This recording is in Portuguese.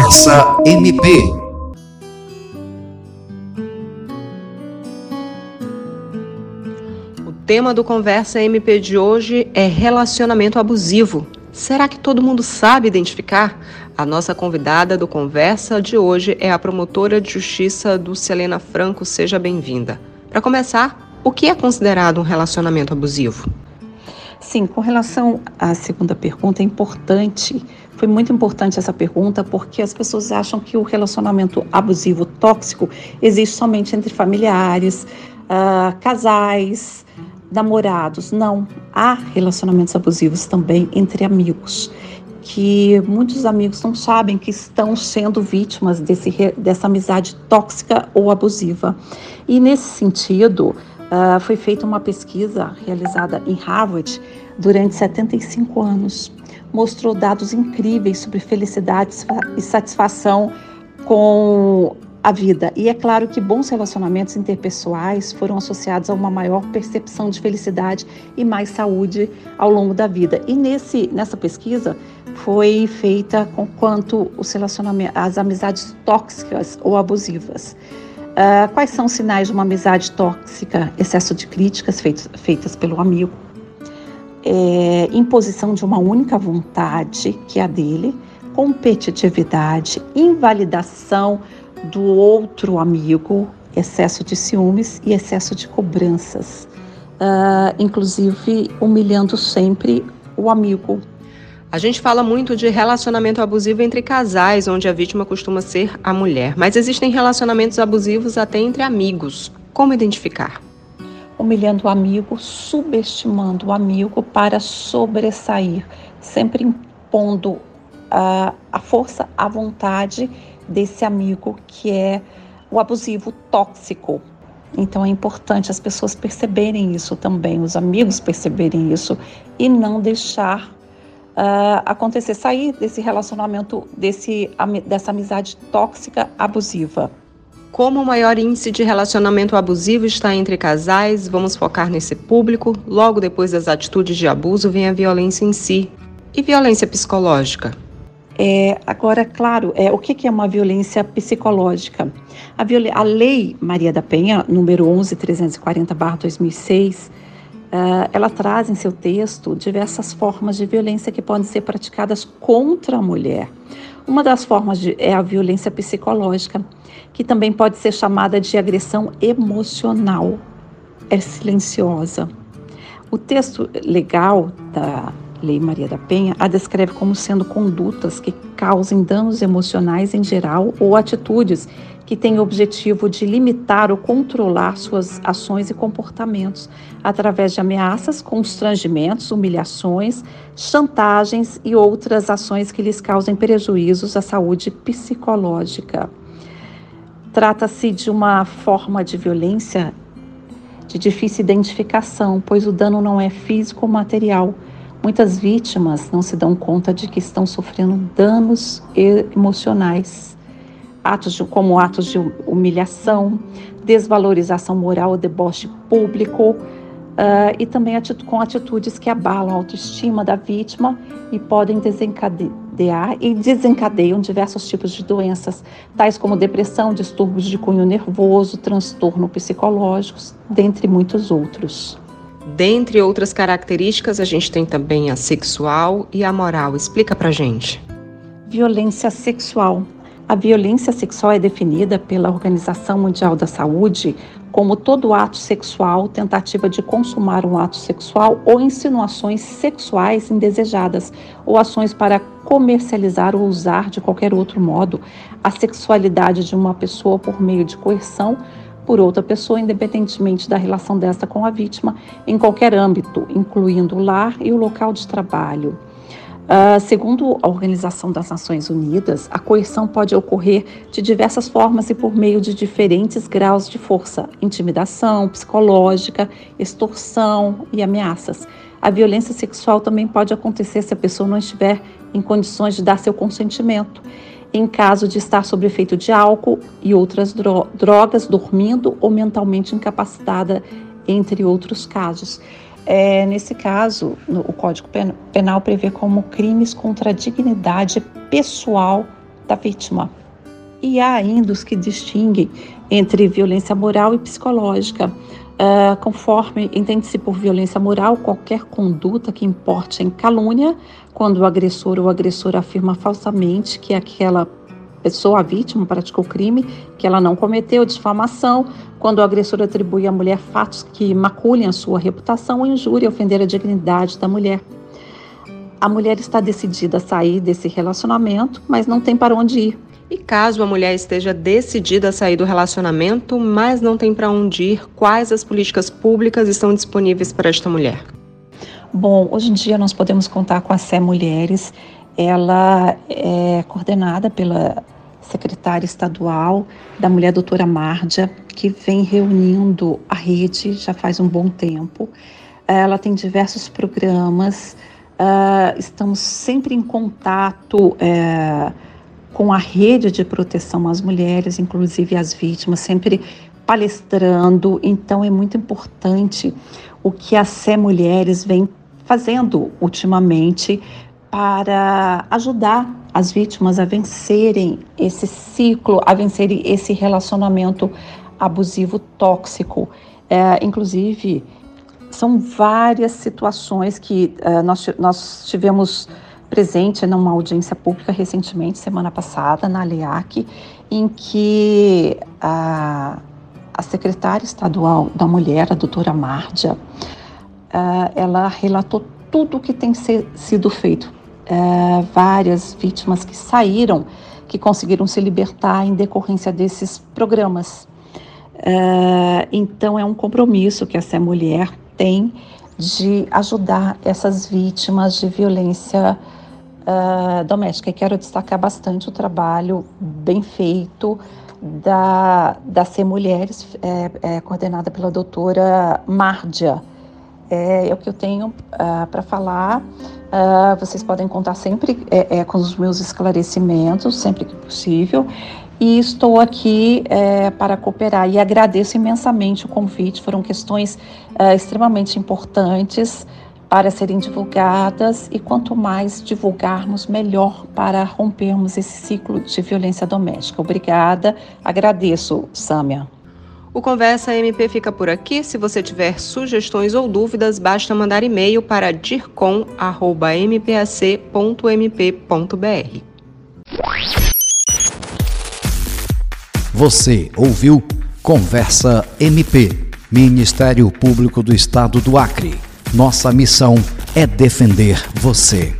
Conversa MP. O tema do Conversa MP de hoje é relacionamento abusivo. Será que todo mundo sabe identificar? A nossa convidada do Conversa de hoje é a promotora de justiça Dulcialena Franco. Seja bem-vinda. Para começar, o que é considerado um relacionamento abusivo? Sim, com relação à segunda pergunta, foi muito importante essa pergunta, porque as pessoas acham que o relacionamento abusivo tóxico existe somente entre familiares, casais, namorados. Não, há relacionamentos abusivos também entre amigos, que muitos amigos não sabem que estão sendo vítimas dessa amizade tóxica ou abusiva. E nesse sentido, foi feita uma pesquisa realizada em Harvard durante 75 anos. Mostrou dados incríveis sobre felicidade e satisfação com a vida. E é claro que bons relacionamentos interpessoais foram associados a uma maior percepção de felicidade e mais saúde ao longo da vida. E nessa pesquisa foi feita com quanto as amizades tóxicas ou abusivas. Quais são os sinais de uma amizade tóxica? Excesso de críticas feitas pelo amigo, imposição de uma única vontade, que é a dele, competitividade, invalidação do outro amigo, excesso de ciúmes e excesso de cobranças, inclusive humilhando sempre o amigo. A gente fala muito de relacionamento abusivo entre casais, onde a vítima costuma ser a mulher. Mas existem relacionamentos abusivos até entre amigos. Como identificar? Humilhando o amigo, subestimando o amigo para sobressair, sempre impondo a força, a vontade desse amigo que é o abusivo tóxico. Então é importante as pessoas perceberem isso também, os amigos perceberem isso e não deixar acontecer, sair desse relacionamento, dessa amizade tóxica abusiva. Como o maior índice de relacionamento abusivo está entre casais, vamos focar nesse público. Logo depois das atitudes de abuso vem a violência em si. E violência psicológica? Agora, claro, o que é uma violência psicológica? A Lei Maria da Penha, número 11.340/2006, ela traz em seu texto diversas formas de violência que podem ser praticadas contra a mulher. Uma das formas é a violência psicológica, que também pode ser chamada de agressão emocional. É silenciosa. O texto legal da Lei Maria da Penha a descreve como sendo condutas que causem danos emocionais em geral ou atitudes que têm o objetivo de limitar ou controlar suas ações e comportamentos através de ameaças, constrangimentos, humilhações, chantagens e outras ações que lhes causem prejuízos à saúde psicológica. Trata-se de uma forma de violência de difícil identificação, pois o dano não é físico ou material. Muitas vítimas não se dão conta de que estão sofrendo danos emocionais, como atos de humilhação, desvalorização moral ou deboche público, e também com atitudes que abalam a autoestima da vítima e podem desencadeiam diversos tipos de doenças, tais como depressão, distúrbios de cunho nervoso, transtorno psicológicos, dentre muitos outros. Dentre outras características, a gente tem também a sexual e a moral. Explica pra gente. Violência sexual. A violência sexual é definida pela Organização Mundial da Saúde como todo ato sexual, tentativa de consumar um ato sexual ou insinuações sexuais indesejadas ou ações para comercializar ou usar de qualquer outro modo a sexualidade de uma pessoa por meio de coerção por outra pessoa, independentemente da relação desta com a vítima, em qualquer âmbito, incluindo o lar e o local de trabalho. Segundo a Organização das Nações Unidas, a coerção pode ocorrer de diversas formas e por meio de diferentes graus de força: intimidação, psicológica, extorsão e ameaças. A violência sexual também pode acontecer se a pessoa não estiver em condições de dar seu consentimento, em caso de estar sob efeito de álcool e outras drogas, dormindo ou mentalmente incapacitada, entre outros casos. Nesse caso, o Código Penal prevê como crimes contra a dignidade pessoal da vítima. E há ainda os que distinguem entre violência moral e psicológica. Conforme entende-se por violência moral qualquer conduta que importe em calúnia, quando o agressor ou agressora afirma falsamente que aquela pessoa, a vítima, praticou crime que ela não cometeu, difamação, quando o agressor atribui à mulher fatos que maculem a sua reputação ou injúria, ofender a dignidade da mulher. A mulher está decidida a sair desse relacionamento, mas não tem para onde ir. E caso a mulher esteja decidida a sair do relacionamento, mas não tem para onde ir, quais as políticas públicas estão disponíveis para esta mulher? Bom, hoje em dia nós podemos contar com a Sé Mulheres. Ela é coordenada pela secretária estadual da mulher, doutora Márdia, que vem reunindo a rede já faz um bom tempo. Ela tem diversos programas, estamos sempre em contato com a rede de proteção às mulheres, inclusive às vítimas, sempre palestrando. Então é muito importante o que a Sé Mulheres vem fazendo ultimamente para ajudar as vítimas a vencerem esse ciclo, a vencerem esse relacionamento abusivo tóxico. Inclusive, são várias situações que nós tivemos presente numa audiência pública recentemente, semana passada, na ALEAC, em que a secretária estadual da mulher, a doutora Márdia, ela relatou tudo o que tem sido feito. Várias vítimas que saíram, que conseguiram se libertar em decorrência desses programas. Então é um compromisso que a Sé Mulher tem de ajudar essas vítimas de violência doméstica. E quero destacar bastante o trabalho bem feito da Sé Mulheres, coordenada pela doutora Márdia. É o que eu tenho para falar. Vocês podem contar sempre com os meus esclarecimentos, sempre que possível. E estou aqui para cooperar e agradeço imensamente o convite. Foram questões extremamente importantes para serem divulgadas, e quanto mais divulgarmos, melhor para rompermos esse ciclo de violência doméstica. Obrigada, agradeço, Sâmia. O Conversa MP fica por aqui. Se você tiver sugestões ou dúvidas, basta mandar e-mail para dircom@mpac.mp.br. Você ouviu Conversa MP, Ministério Público do Estado do Acre. Nossa missão é defender você.